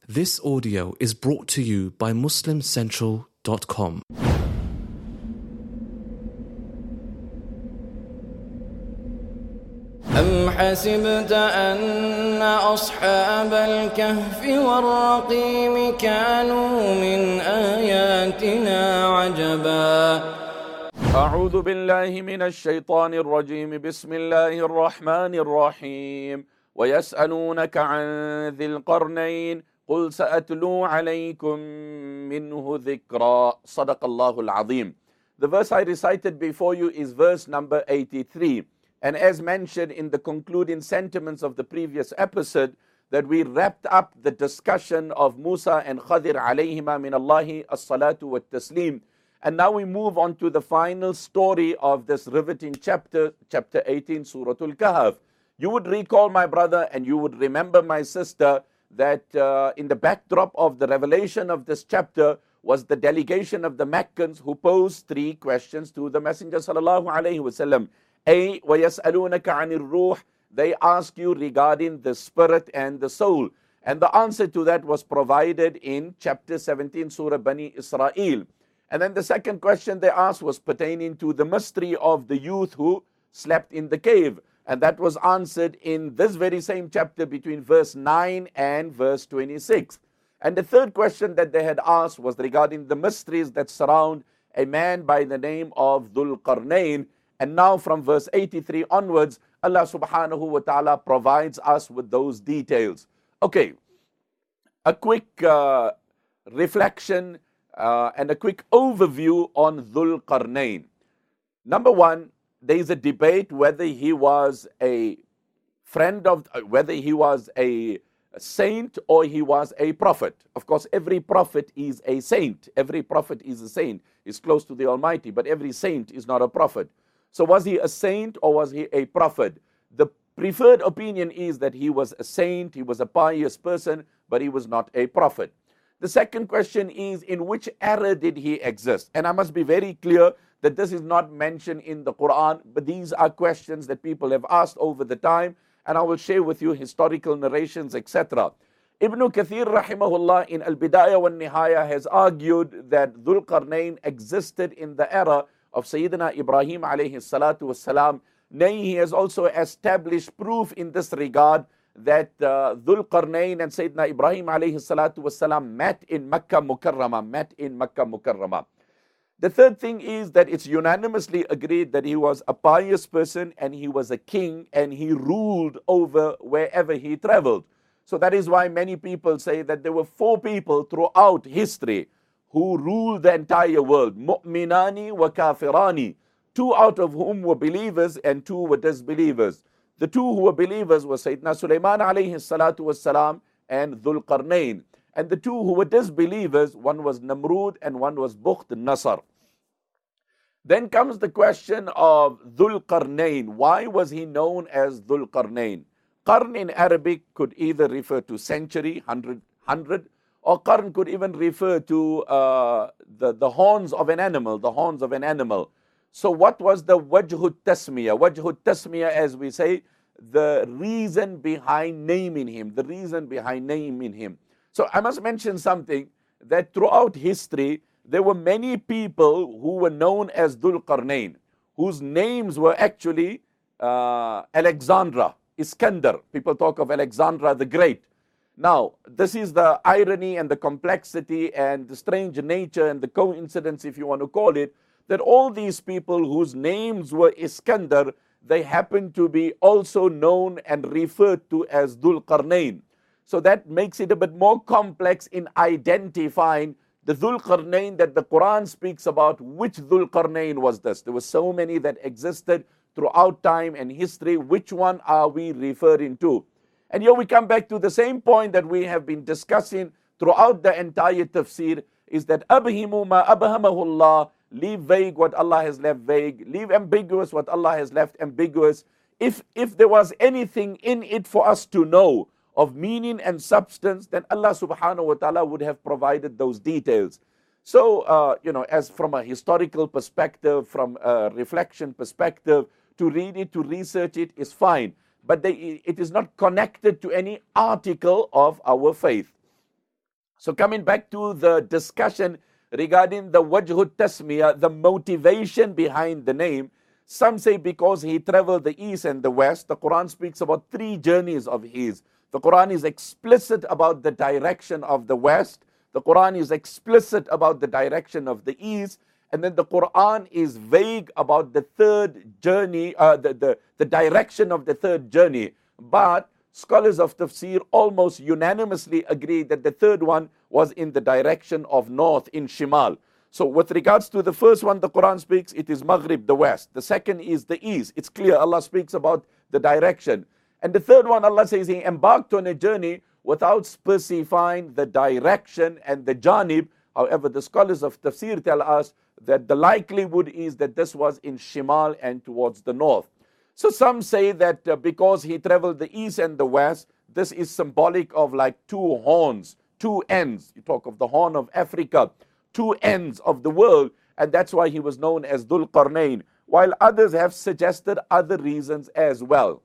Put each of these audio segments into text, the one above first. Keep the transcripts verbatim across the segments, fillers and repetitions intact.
This audio is brought to you by Muslim Central dot com. أم حسبت أن أصحاب الكهف والرقيم كانوا من آياتنا عجبا أعوذ بالله من الشيطان الرجيم بسم الله الرحمن الرحيم ويسألونك عن ذي القرنين قل سأتلو عليكم منه ذكرا صدق الله العظيم. The verse I recited before you is verse number eighty-three. And as mentioned in the concluding sentiments of the previous episode, that we wrapped up the discussion of Musa and Khadir alayhima min Allahi as-salatu wa taslim. And now we move on to the final story of this riveting chapter, chapter eighteen, Surah Al-Kahf. You would recall, my brother, and you would remember, my sister, that uh, in the backdrop of the revelation of this chapter was the delegation of the Meccans who posed three questions to the Messenger sallallahu alayhi wasallam. A, وَيَسْأَلُونَكَ عَنِ الرُّوحِ. They ask you regarding the spirit and the soul. And the answer to that was provided in chapter seventeen, Surah Bani Israel. And then the second question they asked was pertaining to the mystery of the youth who slept in the cave. And that was answered in this very same chapter between verse nine and verse twenty-six. And the third question that they had asked was regarding the mysteries that surround a man by the name of Dhul Qarnayn. And now from verse eighty-three onwards, Allah subhanahu wa ta'ala provides us with those details. Okay, a quick uh, reflection uh, and a quick overview on Dhul Qarnayn. Number one, there is a debate whether he was a friend of, whether he was a saint or he was a prophet. Of course, every prophet is a saint. Every prophet is a saint. He's close to the Almighty, but every saint is not a prophet. So was he a saint or was he a prophet? The preferred opinion is that he was a saint, he was a pious person, but he was not a prophet. The second question is, in which era did he exist? And I must be very clear that this is not mentioned in the Quran, but these are questions that people have asked over the time, and I will share with you historical narrations, et cetera. Ibn Kathir rahimahullah in Al-Bidayah wa Nihaya has argued that Dhul Qarnayn existed in the era of Sayyidina Ibrahim alayhi salatu wassalam. Nay, he has also established proof in this regard that uh, Dhul Qarnayn and Sayyidina Ibrahim alayhi salatu wassalam met in Makkah Mukarramah, met in Makkah Mukarramah. The third thing is that it's unanimously agreed that he was a pious person and he was a king and he ruled over wherever he traveled. So that is why many people say that there were four people throughout history who ruled the entire world. Mu'minani wa kafirani. Two out of whom were believers and two were disbelievers. The two who were believers were Sayyidina Sulaiman alayhi salatu wassalam and Dhul Qarnayn. And the two who were disbelievers, one was Namrud and one was Bukht Nasr. Then comes the question of Dhul Qarnayn. Why was he known as Dhul Qarnayn? Qarn in Arabic could either refer to century, hundred, hundred, or Qarn could even refer to uh, the, the horns of an animal, the horns of an animal. So what was the wajhut tasmiyah? Wajhut tasmiyah, as we say, the reason behind naming him, the reason behind naming him. So I must mention something, that throughout history, there were many people who were known as Dhul Qarnayn, whose names were actually uh, Alexandra, Iskandar. People talk of Alexandra the Great. Now, this is the irony and the complexity and the strange nature and the coincidence, if you want to call it, that all these people whose names were Iskandar, they happen to be also known and referred to as Dhul Qarnayn. So that makes it a bit more complex in identifying the Dhul Qarnayn that the Quran speaks about. Which Dhul Qarnayn was this? There were so many that existed throughout time and history. Which one are we referring to? And here we come back to the same point that we have been discussing throughout the entire tafsir, is that abhimu ma abhamahullah, leave vague what Allah has left vague, leave ambiguous what Allah has left ambiguous. If, if there was anything in it for us to know of meaning and substance, then Allah subhanahu wa ta'ala would have provided those details. So, uh, you know, as from a historical perspective, from a reflection perspective, to read it, to research it is fine. But they, it is not connected to any article of our faith. So coming back to the discussion regarding the wajhut tasmiyah, the motivation behind the name, some say because he traveled the east and the west. The Quran speaks about three journeys of his. The Quran is explicit about the direction of the west. The Quran is explicit about the direction of the east. And then the Quran is vague about the third journey, uh, the, the, the direction of the third journey. But scholars of tafsir almost unanimously agree that the third one was in the direction of north, in Shimal. So with regards to the first one, the Quran speaks, it is Maghrib, the west. The second is the east. It's clear Allah speaks about the direction. And the third one, Allah says he embarked on a journey without specifying the direction and the janib. However, the scholars of tafsir tell us that the likelihood is that this was in Shimal and towards the north. So some say that uh, because he traveled the east and the west, this is symbolic of like two horns, two ends. You talk of the Horn of Africa, two ends of the world, and that's why he was known as Dhul Qarnayn, while others have suggested other reasons as well.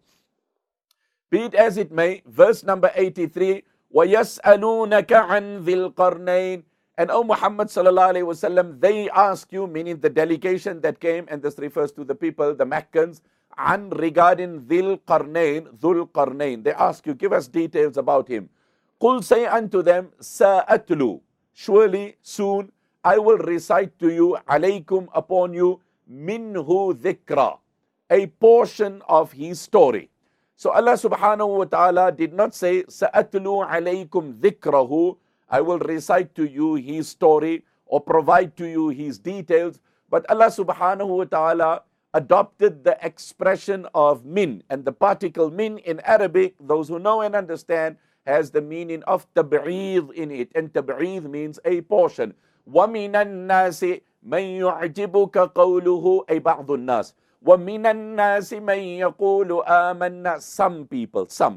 Be it as it may, verse number eighty-three, وَيَسْأَلُونَكَ عَنْ ذِي الْقَرْنَيْنِ. And O Muhammad sallallahu alayhi wa sallam, they ask you, meaning the delegation that came, and this refers to the people, the Meccans, an regarding Dhul Qarnayn, Dhul Qarnayn. They ask you, give us details about him. Qul, say unto them, Sa'atlu, surely soon I will recite to you, alaykum, upon you, minhu dhikra, a portion of his story. So Allah subhanahu wa ta'ala did not say, Sa'atlu alaykum dhikrahu, I will recite to you his story or provide to you his details. But Allah subhanahu wa ta'ala adopted the expression of min, and the particle min in Arabic, those who know and understand, has the meaning of tab'eed in it, and tab'eed means a portion. وَمِنَ النَّاسِ مَنْ يُعْجِبُكَ قَوْلُهُ أي بَعْضُ النَّاسِ وَمِنَ النَّاسِ مَنْ يَقُولُ آمَنَّا. Some people, some.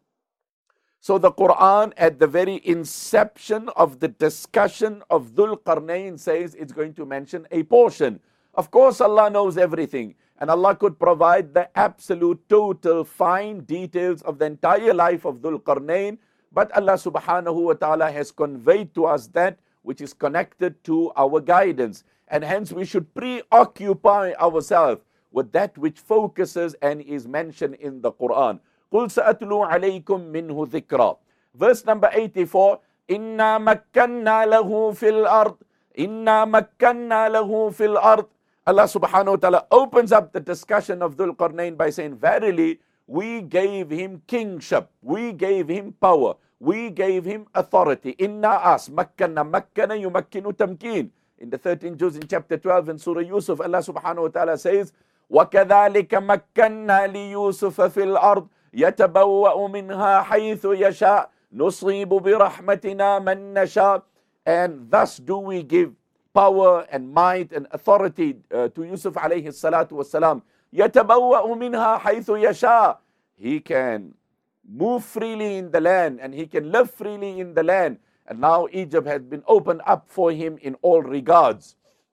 So the Quran at the very inception of the discussion of Dhul Qarnayn says it's going to mention a portion. Of course Allah knows everything, and Allah could provide the absolute total fine details of the entire life of Dhul Qarnayn, but Allah subhanahu wa ta'ala has conveyed to us that which is connected to our guidance, and hence we should preoccupy ourselves with that which focuses and is mentioned in the Quran. قُلْ سَأَتْلُو عَلَيْكُمْ مِنْهُ ذِكْرًا. Verse number eighty-four, إِنَّا مَكَّنَّا لَهُ فِي الْأَرْضِ إِنَّا مَكَّنَّا لَهُ فِي الْأَرْضِ. Allah subhanahu wa ta'ala opens up the discussion of Dhul Qarnayn by saying, verily, we gave him kingship, we gave him power, we gave him authority. Inna us, makkana, makkana yumakkinu tamkin. In the thirteenth juz in chapter twelve in Surah Yusuf, Allah subhanahu wa ta'ala says, وَكَذَلِكَ مَكَّنَّا لِيُوسُفَ فِي الْأَرْضِ يَتَبَوَّأُ مِنْهَا حَيْثُ يَشَاءُ نُصِيبُ بِرَحْمَتِنَا مَنْ نَشَاءُ. And thus do we give power and might and authority uh, to Yusuf alayhi salatu wasalam. يَتَبَوَّأُ مِنْهَا حَيْثُ يَشَاءُ. He can move freely in the land and he can live freely in the land. And now Egypt has been opened up for him in all regards.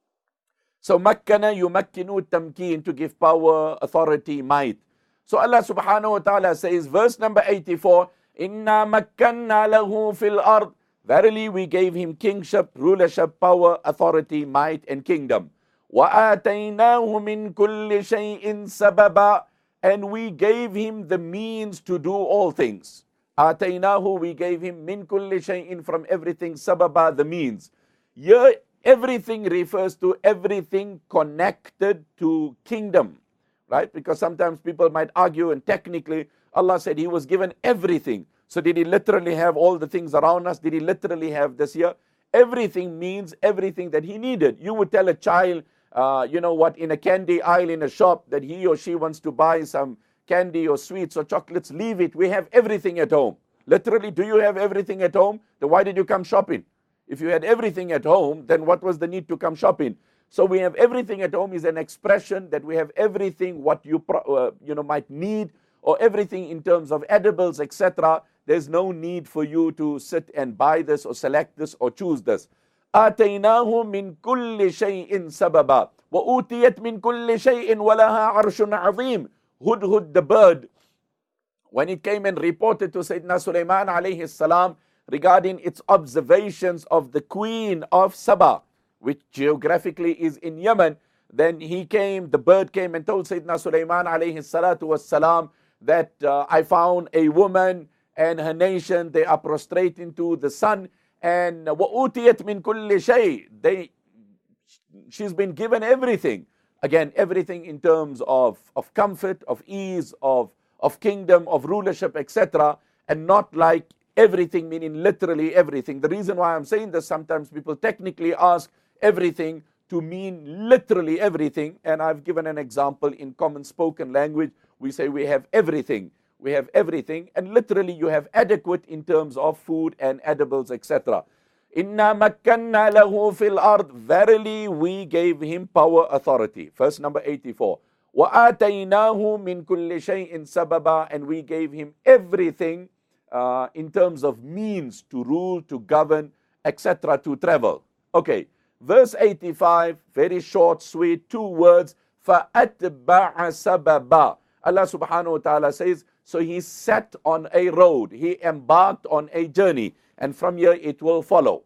So makkana yumakkinu tamkeen, to give power, authority, might. So Allah subhanahu wa ta'ala says, verse number eighty-four, Inna makkanna lahu fil ard. Verily we gave him kingship, rulership, power, authority, might and kingdom. وَآتَيْنَاهُ مِنْ كُلِّ شَيْءٍ سَبَبًا. And we gave him the means to do all things. آتَيْنَاهُ, we gave him min kulli shay'in, from everything, sababa, the means. Here, everything refers to everything connected to kingdom. Right? Because sometimes people might argue, and technically Allah said he was given everything. So did he literally have all the things around us? Did he literally have this here? Everything means everything that he needed. You would tell a child, uh, you know what, in a candy aisle in a shop, that he or she wants to buy some candy or sweets or chocolates, leave it. We have everything at home. Literally, do you have everything at home? Then why did you come shopping? If you had everything at home, then what was the need to come shopping? So we have everything at home is an expression that we have everything what you uh, you know might need, or everything in terms of edibles, et cetera. There's no need for you to sit and buy this or select this or choose this. آتَيْنَاهُ مِنْ كُلِّ شَيْءٍ سَبَبًا وَأُوتِيَتْ مِنْ كُلِّ شَيْءٍ وَلَهَا عَرْشٌ عَظِيمٌ. Hudhud the bird, when it came and reported to Sayyidina Sulaiman alayhi salam regarding its observations of the queen of Saba, which geographically is in Yemen. Then he came, the bird came and told Sayyidina Sulaiman alayhi salatu wassalam that uh, I found a woman and her nation, they are prostrating to the sun. And وَأُوتِيَتْ مِنْ كُلِّ شَيْءٍ, they, she's been given everything. Again, everything in terms of, of comfort, of ease, of, of kingdom, of rulership, et cetera. And not like everything, meaning literally everything. The reason why I'm saying this, sometimes people technically ask everything to mean literally everything. And I've given an example in common spoken language. We say we have everything. We have everything. And literally you have adequate in terms of food and edibles, et cetera. Inna makkanna lahu fil ard. Verily we gave him power, authority. Verse number eighty-four. Wa ataynahu min kulli shay'in sababa. And we gave him everything uh, in terms of means to rule, to govern, et cetera, to travel. Okay. Verse eighty-five, very short, sweet, two words. فَأَتْبَعَ سَبَبًا. Allah subhanahu wa ta'ala says, so he set on a road, he embarked on a journey, and from here it will follow.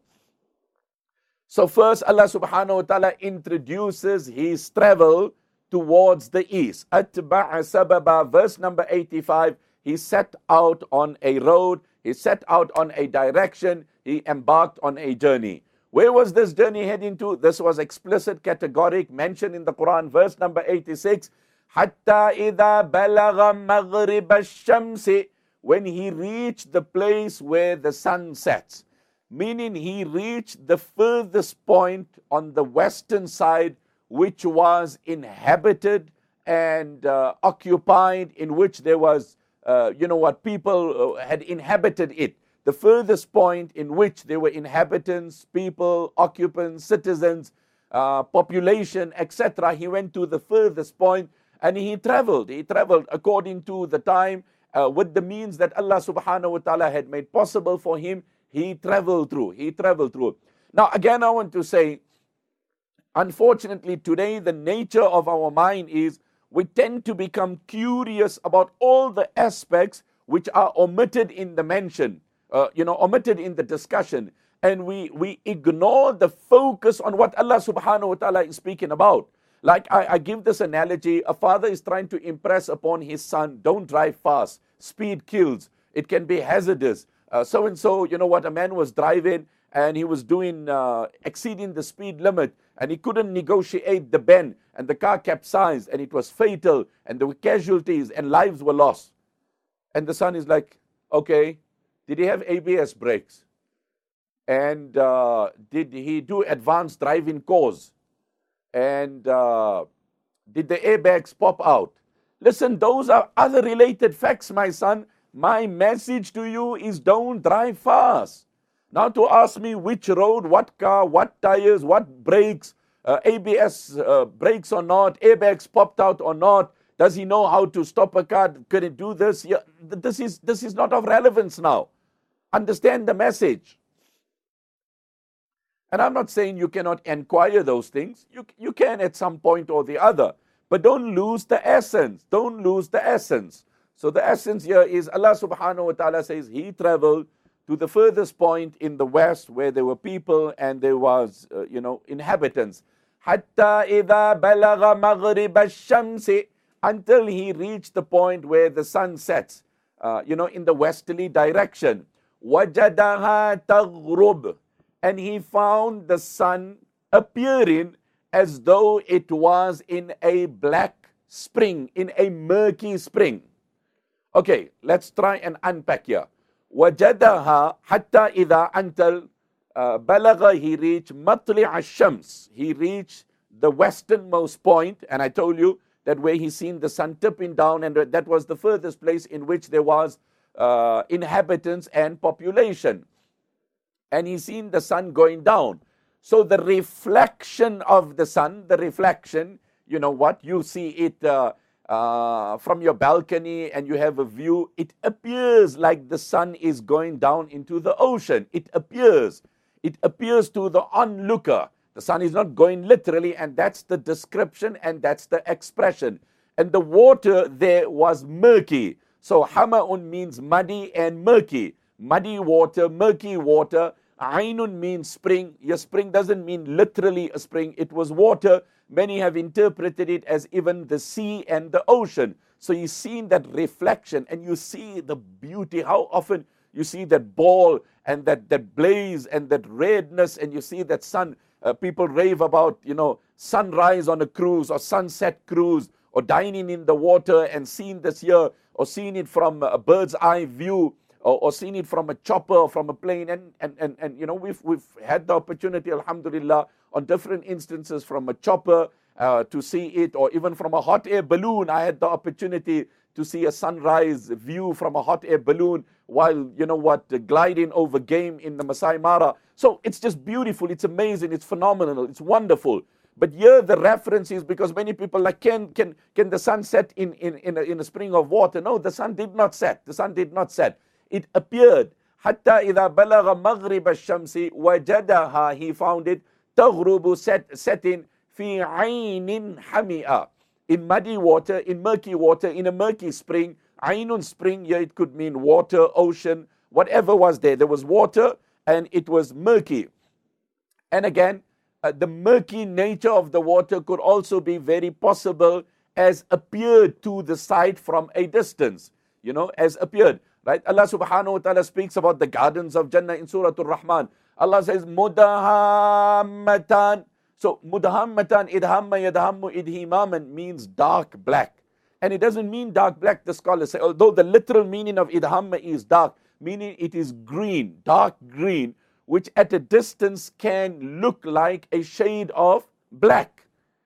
So first Allah subhanahu wa ta'ala introduces his travel towards the east. أَتْبَعَ سَبَبًا. Verse number eighty-five, he set out on a road, he set out on a direction, he embarked on a journey. Where was this journey heading to? This was explicit, categoric, mentioned in the Quran, verse number eighty-six. Hatta idha balagha maghrib ash-shamsi, when he reached the place where the sun sets. Meaning he reached the furthest point on the western side, which was inhabited and uh, occupied, in which there was, uh, you know what, people had inhabited it. The furthest point in which there were inhabitants, people, occupants, citizens, uh, population, et cetera. He went to the furthest point and he traveled. He traveled according to the time, uh, with the means that Allah subhanahu wa ta'ala had made possible for him. He traveled through. He traveled through. Now, again, I want to say, unfortunately, today the nature of our mind is we tend to become curious about all the aspects which are omitted in the mention. Uh, you know, omitted in the discussion, and we, we ignore the focus on what Allah subhanahu wa ta'ala is speaking about. Like I, I give this analogy, a father is trying to impress upon his son, don't drive fast, speed kills, it can be hazardous. Uh, so and so, you know what, a man was driving and he was doing, uh, exceeding the speed limit, and he couldn't negotiate the bend, and the car capsized, and it was fatal, and there were casualties, and lives were lost. And the son is like, okay, did he have A B S brakes? And uh, did he do advanced driving course? And uh, did the airbags pop out? Listen, those are other related facts, my son. My message to you is don't drive fast. Now to ask me which road, what car, what tires, what brakes, uh, A B S uh, brakes or not, airbags popped out or not, does he know how to stop a car, can he do this? Yeah, this is, this is not of relevance now. Understand the message. And I'm not saying you cannot inquire those things. You, you can at some point or the other. But don't lose the essence. Don't lose the essence. So the essence here is Allah subhanahu wa ta'ala says he traveled to the furthest point in the west where there were people and there was, uh, you know, inhabitants. Hatta idha balagha maghrib ash-shamsi, until he reached the point where the sun sets, uh, you know, in the westerly direction. وَجَدَهَا تَغْرُبْ, and he found the sun appearing as though it was in a black spring, in a murky spring. Okay, let's try and unpack here. وَجَدَهَا حَتَّى إِذَا, until uh, بَلَغَ, he reached مَطْلِعَ الشَّمْس, he reached the westernmost point, and I told you that where he seen the sun tipping down, and that was the furthest place in which there was Uh, inhabitants and population, and he seen the sun going down. So the reflection of the sun, the reflection, you know what, you see it uh, uh, from your balcony and you have a view, it appears like the sun is going down into the ocean. It appears, it appears to the onlooker. The sun is not going literally, and that's the description and that's the expression. And the water there was murky. So hama'un means muddy and murky. muddy water, murky water. Ainun means spring. Your spring doesn't mean literally a spring. It was water. Many have interpreted it as even the sea and the ocean. So you see that reflection and you see the beauty. How often you see that ball and that, that blaze and that redness, and you see that sun. Uh, people rave about, you know, sunrise on a cruise or sunset cruise, or dining in the water and seeing this here, or seeing it from a bird's eye view, or, or seeing it from a chopper or from a plane. And, and, and, and you know, we've, we've had the opportunity, alhamdulillah, on different instances from a chopper uh, to see it, or even from a hot air balloon. I had the opportunity to see a sunrise view from a hot air balloon while, you know what, gliding over game in the Masai Mara. So it's just beautiful, it's amazing, it's phenomenal, it's wonderful. But here the reference is because many people like, can can can the sun set in, in, in, a, in a spring of water? No, the sun did not set. The sun did not set. It appeared. حَتَّى إِذَا بَلَغَ مَغْرِبَ الشَّمْسِ وَجَدَهَا, he found it, تَغْرُبُ set, setting فِي عَيْنٍ حَمِئَةٍ, in muddy water, in murky water, in a murky spring. Ainun, spring, yeah, it could mean water, ocean, whatever was there. There was water and it was murky. And again, uh, the murky nature of the water could also be very possible as appeared to the sight from a distance. You know, as appeared. Right? Allah subhanahu wa ta'ala speaks about the gardens of Jannah in Surah Al-Rahman. Allah says, Mudahammatan. So, Mudahammatan, idhamma yadhammu idhimaman means dark black. And it doesn't mean dark black, the scholars say, although the literal meaning of idhamma is dark, meaning it is green, dark green, which at a distance can look like a shade of black.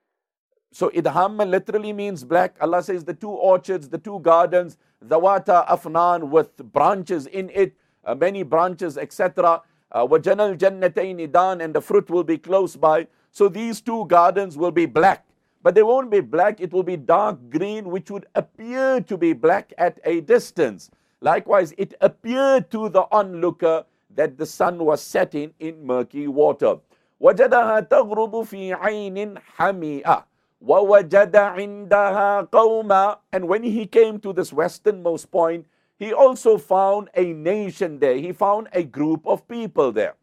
So idhamma literally means black. Allah says the two orchards, the two gardens, Zawata Afnan, with branches in it, uh, many branches, et cetera. Wajanal Jannatayn Dan, and the fruit will be close by. So these two gardens will be black. But they won't be black, it will be dark green, which would appear to be black at a distance. Likewise, it appeared to the onlooker that the sun was setting in murky water. وَجَدَهَا تَغْرُبُ فِي عَيْنٍ حَمِئَةٍ وَوَجَدَ عِنْدَهَا قَوْمًا. And when he came to this westernmost point, he also found a nation there. He found a group of people there.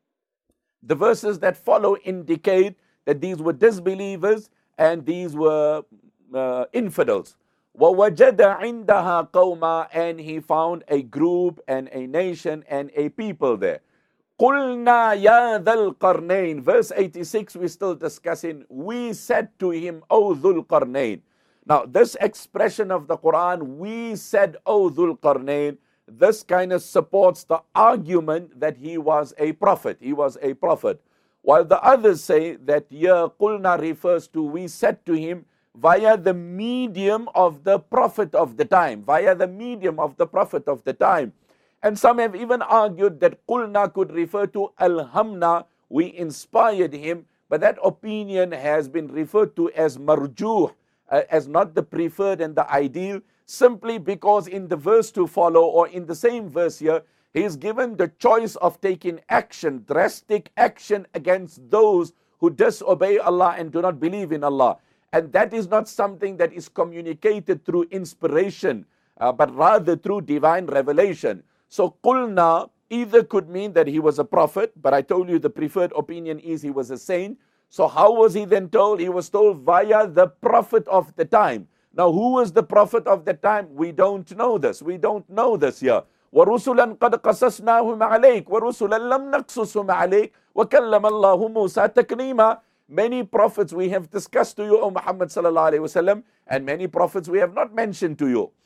The verses that follow indicate that these were disbelievers and these were uh, infidels. وَوَجَدَ عِنْدَهَا قَوْمًا, and he found a group and a nation and a people there. قُلْنَا يَا ذَا الْقَرْنَيْنِ. Verse eighty-six, we're still discussing. We said to him, O Dhul Qarnayn. Now, this expression of the Quran, we said, O Dhul Qarnayn, this kind of supports the argument that he was a prophet. He was a prophet. While the others say that here, Qulna refers to, we said to him, via the medium of the prophet of the time. Via the medium of the prophet of the time. And some have even argued that Qulna could refer to Alhamna, we inspired him. But that opinion has been referred to as marjuh, uh, as not the preferred and the ideal, simply because in the verse to follow, or in the same verse here, he is given the choice of taking action, drastic action against those who disobey Allah and do not believe in Allah. And that is not something that is communicated through inspiration, uh, but rather through divine revelation. So Qulna either could mean that he was a prophet, but I told you the preferred opinion is he was a saint. So how was he then told? He was told via the prophet of the time. Now who was the prophet of the time? We don't know this. We don't know this here. وَرُسُلًا قَدْ قَصَصْنَاهُمْ عَلَيْكَ وَرُسُلًا لَمْ نَقْصُصْهُمْ عَلَيْكَ وَكَلَّمَ اللَّهُ مُوسَى تَكْلِيمًا. Many prophets we have discussed to you, O Muhammad sallallahu alaihi wasallam, and many prophets we have not mentioned to you.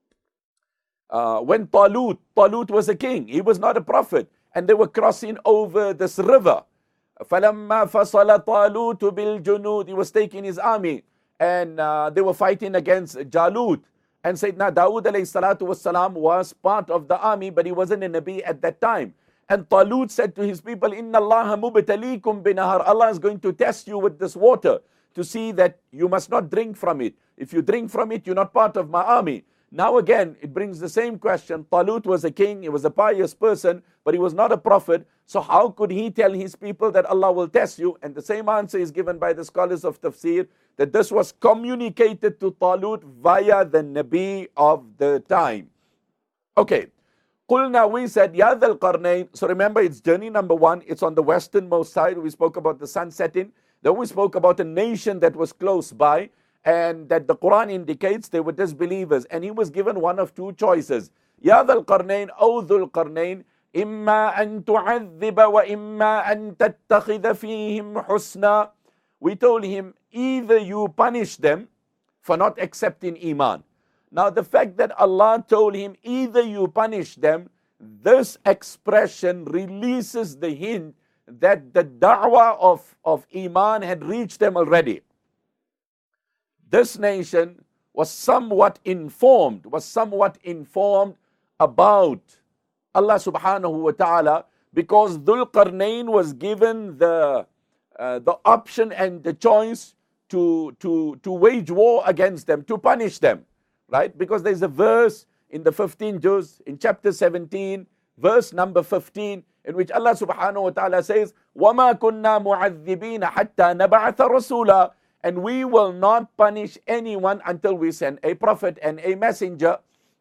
Uh, when Talut, Talut was a king, he was not a prophet, and they were crossing over this river. فَلَمَّا فَصَلَ طَالُوتُ بِالْجُنُودِ, he was taking his army, and uh, they were fighting against Jalut. And Sayyidina Dawood alayhi salatu wasalam was part of the army, but he wasn't a Nabi at that time. And Talut said to his people, Inna Allah mubtalikum binahar. Allah is going to test you with this water to see that you must not drink from it. If you drink from it, you're not part of my army. Now again, it brings the same question. Talut was a king, he was a pious person, but he was not a prophet. So how could he tell his people that Allah will test you? And the same answer is given by the scholars of tafsir, that this was communicated to Talut via the Nabi of the time. Okay. Qulna, we said, Ya Dhul Qarnayn. So remember, it's journey number one. It's on the westernmost side. We spoke about the sun setting. Then we spoke about a nation that was close by, and that the Quran indicates they were disbelievers. And he was given one of two choices. Ya Dhul Qarnayn, O Dhul Qarnayn, imma an tu'adhiba wa imma an tattakhidha fihim husna. We told him, either you punish them for not accepting Iman. Now the fact that Allah told him, either you punish them, this expression releases the hint that the da'wah of, of Iman had reached them already. This nation was somewhat informed, was somewhat informed about Allah subhanahu wa ta'ala, because Dhul Qarnayn was given the, uh, the option and the choice to, to, to wage war against them, to punish them. Right? Because there's a verse in the fifteenth juz, in chapter seventeen, verse number fifteen, in which Allah subhanahu wa ta'ala says, وَمَا كُنَّا مُعَذِّبِينَ حَتَّى نَبَعَثَ رَسُولًا. And we will not punish anyone until we send a prophet and a messenger.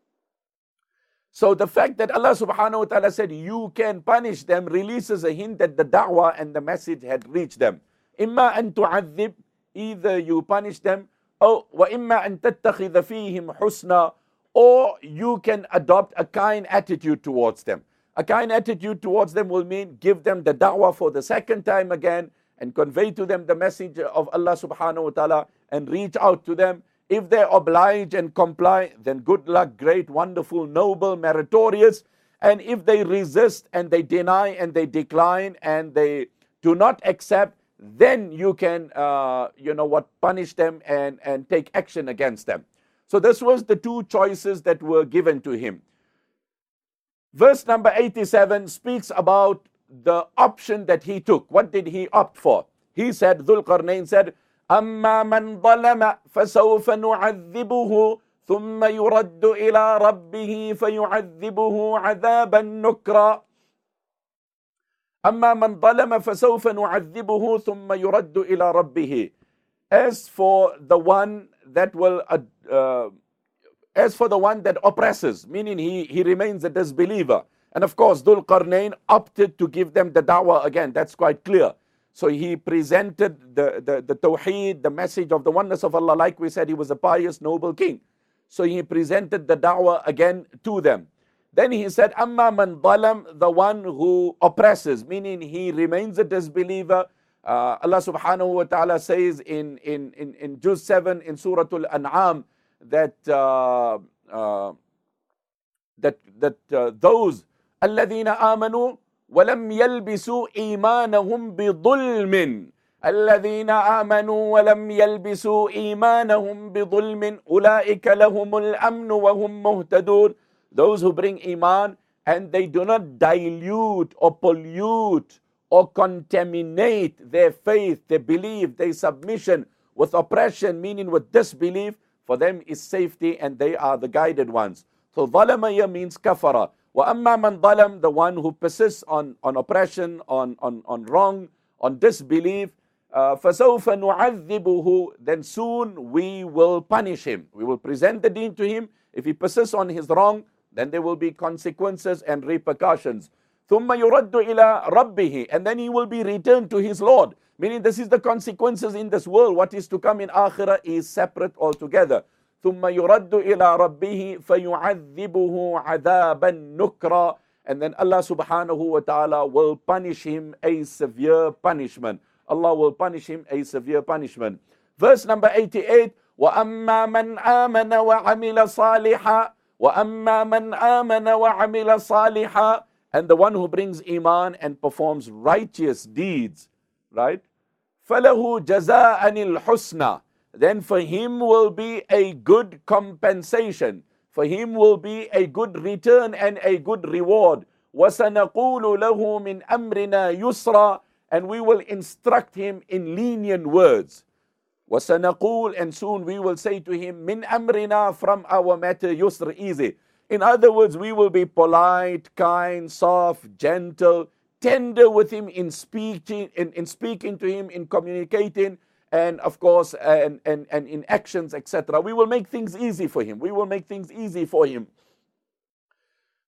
So the fact that Allah subhanahu wa ta'ala said, you can punish them, releases a hint that the da'wah and the message had reached them. إِمَّا أَن تُعَذِّبْ, either you punish them, Oh, وَإِمَّا أَن تَتَّخِذَ فِيهِمْ حُسْنًا, or you can adopt a kind attitude towards them. A kind attitude towards them will mean give them the da'wah for the second time again and convey to them the message of Allah subhanahu wa ta'ala and reach out to them. If they oblige and comply, then good luck, great, wonderful, noble, meritorious. And if they resist and they deny and they decline and they do not accept, then you can, uh, you know what, punish them and, and take action against them. So this was the two choices that were given to him. Verse number eighty-seven speaks about the option that he took. What did he opt for? He said, Dhul Qarnayn said, أَمَّا مَنْ ظَلَمَ فَسَوْفَ نُعَذِّبُهُ ثُمَّ يُرَدُّ إِلَىٰ رَبِّهِ فَيُعَذِّبُهُ عَذَابًا نُكْرًا. أما من ظلم فسوف نعذبه ثم يرد إلى ربه. As for the one that will, uh, uh, as for the one that oppresses, meaning he, he remains a disbeliever. And of course, Dhul Qarnayn opted to give them the da'wah again. That's quite clear. So he presented the, the, the tawheed, the message of the oneness of Allah. Like we said, he was a pious, noble king. So he presented the da'wah again to them. Then he said, Amma man zalam, the one who oppresses, meaning he remains a disbeliever. Uh, Allah subhanahu wa ta'ala says in, in, in, in Juz seven in Surah Al-An'am that, uh, uh, that, that uh, those الَّذِينَ آمَنُوا وَلَمْ يَلْبِسُوا إِيمَانَهُمْ بِظُلْمٍ الَّذِينَ آمَنُوا وَلَمْ يَلْبِسُوا إِيمَانَهُمْ بِظُلْمٍ أُولَٰئِكَ لَهُمُ الْأَمْنُ وَهُمْ مُهْتَدُونَ. Those who bring Iman and they do not dilute or pollute or contaminate their faith, their belief, their submission with oppression, meaning with disbelief, for them is safety and they are the guided ones. So ظَلَمَ means kafara. وَأَمَّا مَنْ ظَلَمَ, the one who persists on, on oppression, on, on, on wrong, on disbelief, uh, فَسَوْفَ نُعَذِّبُهُ, then soon we will punish him. We will present the deen to him. If he persists on his wrong, then there will be consequences and repercussions. ثُمَّ يُرَدُّ إِلَىٰ رَبِّهِ, and then he will be returned to his Lord. Meaning this is the consequences in this world. What is to come in Akhirah is separate altogether. ثُمَّ يُرَدُّ إِلَىٰ رَبِّهِ فَيُعَذِّبُهُ عَذَابًا نُكْرًا. And then Allah subhanahu wa ta'ala will punish him a severe punishment. Allah will punish him a severe punishment. Verse number eighty-eight, وَأَمَّا مَنْ آمَنَ وَعَمِلَ صَالِحًا وَأَمَّا مَنْ آمَنَ وَعَمِلَ صَالِحًا, and the one who brings Iman and performs righteous deeds, right? فَلَهُ جَزَاءً الْحُسْنَى, then for him will be a good compensation. For him will be a good return and a good reward. وَسَنَقُولُ لَهُ مِنْ أَمْرِنَا يُسْرًا, and we will instruct him in lenient words. وَسَنَقُول, and soon we will say to him, مِنْ أَمْرِنَا, from our matter, yusr, easy. In other words, we will be polite, kind, soft, gentle, tender with him in speaking, in, in speaking to him, in communicating, and of course, and, and, and in actions, et cetera. We will make things easy for him. We will make things easy for him.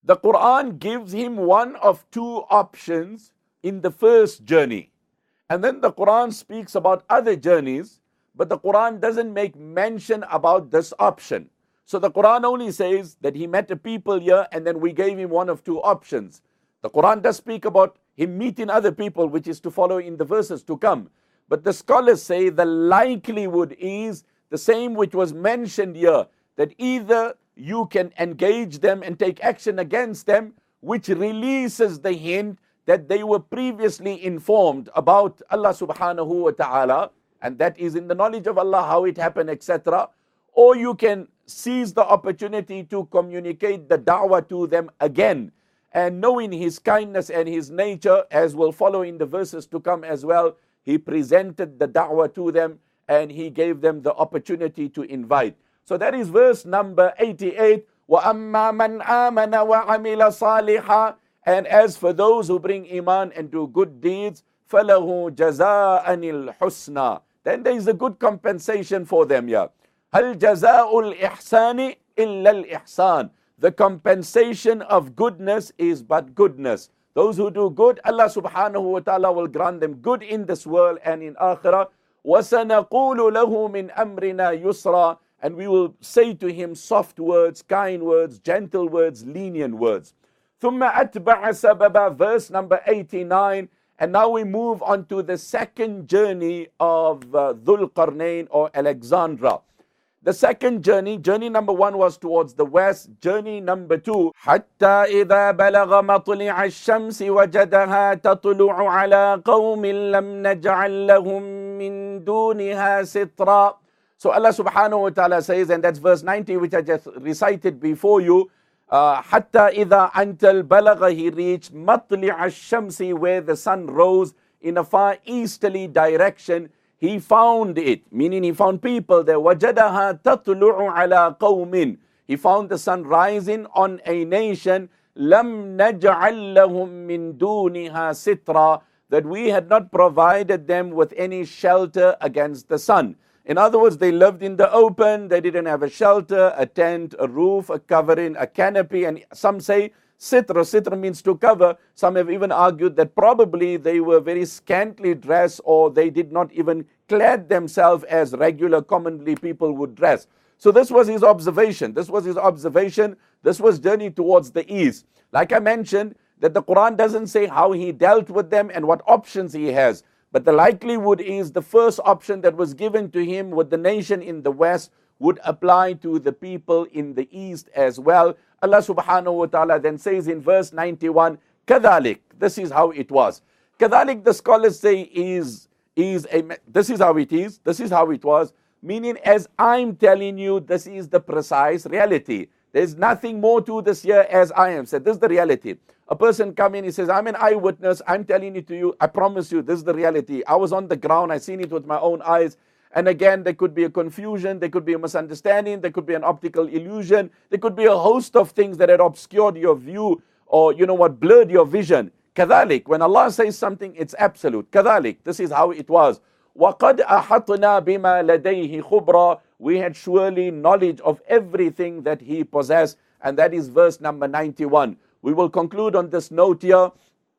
The Quran gives him one of two options in the first journey. And then the Quran speaks about other journeys, but the Quran doesn't make mention about this option. So the Quran only says that he met a people here and then we gave him one of two options. The Quran does speak about him meeting other people, which is to follow in the verses to come. But the scholars say the likelihood is the same which was mentioned here, that either you can engage them and take action against them, which releases the hint that they were previously informed about Allah subhanahu wa ta'ala, and that is in the knowledge of Allah, how it happened, et cetera. Or you can seize the opportunity to communicate the da'wah to them again. And knowing His kindness and His nature, as will follow in the verses to come as well, He presented the da'wah to them and He gave them the opportunity to invite. So that is verse number eighty-eight. وَأَمَّا مَنْ آمَنَ وَعَمِلَ صَالِحًا. And as for those who bring iman and do good deeds, فَلَهُ جَزَاءً الْحُسْنَى. Then there is a good compensation for them here. هَلْ جَزَاءُ الْإِحْسَانِ إِلَّا الْإِحْسَانِ. The compensation of goodness is but goodness. Those who do good, Allah subhanahu wa ta'ala will grant them good in this world and in akhirah. وَسَنَقُولُ لَهُ مِنْ أَمْرِنَا يُسْرًا. And we will say to him soft words, kind words, gentle words, lenient words. ثُمَّ أَتْبَعَ سَبَبًا. Verse number eighty-nine. And now we move on to the second journey of uh, Dhul Qarnayn or Alexandra. The second journey, journey number one was towards the west. Journey number two, حَتَّى إِذَا بَلَغَ مَطْلِعَ الشَّمْسِ وَجَدَهَا تَطْلُعُ عَلَىٰ قَوْمٍ لَمْ نَجْعَلْ لَهُم مِّن دُونِهَا سِتْرًا. So Allah subhanahu wa ta'ala says, and that's verse ninety which I just recited before you, uh, حَتَّى إِذَا أَنْتَ الْبَلَغَ. He reached مَطْلِعَ الشَّمْسِ, where the sun rose in a far easterly direction. He found it, meaning he found people there. وَجَدَهَا تَطْلُعُ عَلَىٰ قَوْمٍ. He found the sun rising on a nation. لَمْ نَجْعَلْ لَهُم مِّن دُونِهَا سِتْرًا. That we had not provided them with any shelter against the sun. In other words, they lived in the open. They didn't have a shelter, a tent, a roof, a covering, a canopy. And some say sitra. Sitra means to cover. Some have even argued that probably they were very scantily dressed, or they did not even clad themselves as regular, commonly people would dress. So this was his observation. This was his observation. This was journey towards the east. Like I mentioned, that the Quran doesn't say how he dealt with them and what options he has. But the likelihood is the first option that was given to him with the nation in the west would apply to the people in the east as well. Allah subhanahu wa ta'ala then says in verse ninety-one, كَذَلِكَ. This is how it was. كَذَلِكَ, the scholars say, is, is a, this is how it is, this is how it was. Meaning, as I'm telling you, this is the precise reality. There's nothing more to this here as I am said. This is the reality. A person come in, he says, I'm an eyewitness, I'm telling it to you, I promise you, this is the reality. I was on the ground, I seen it with my own eyes. And again, there could be a confusion, there could be a misunderstanding, there could be an optical illusion, there could be a host of things that had obscured your view, or you know what, blurred your vision. كذلك, when Allah says something, it's absolute. كذلك, this is how it was. وَقَدْ أَحَطْنَا بِمَا لَدَيْهِ خُبْرًا. We had surely knowledge of everything that he possessed. And that is verse number ninety-one. We will conclude on this note here.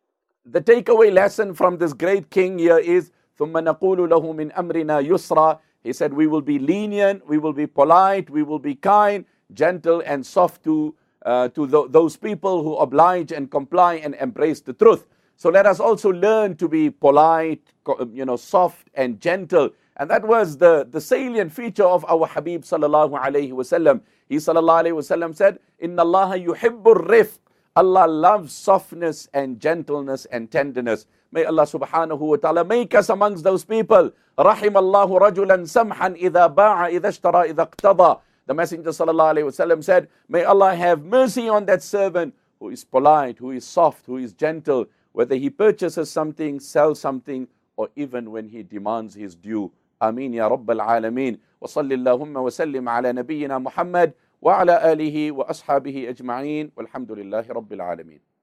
The takeaway lesson from this great king here is, ثُمَّ نَقُولُ لَهُ مِنْ أَمْرِنَا يُسْرًا. He said, we will be lenient, we will be polite, we will be kind, gentle and soft to, uh, to th those people who oblige and comply and embrace the truth. So let us also learn to be polite, you know, soft and gentle. And that was the, the salient feature of our Habib sallallahu alayhi wasallam. He sallallahu alayhi wasallam said, Inna Allah yuhibbur rifq. Allah loves softness and gentleness and tenderness. May Allah subhanahu wa ta'ala make us amongst those people. Rahim Allahu rajulan samhan idha ba'a idha ishtara idha iqtada. The Messenger sallallahu alayhi wasallam said, may Allah have mercy on that servant who is polite, who is soft, who is gentle, whether he purchases something, sells something, or even when he demands his due. Ameen ya Rabbal Alameen. Wa salli Allahumma wa sallim ala nabiyyina Muhammad wa ala alihi wa ashabihi ajma'een. Walhamdulillahi Rabbil Alameen.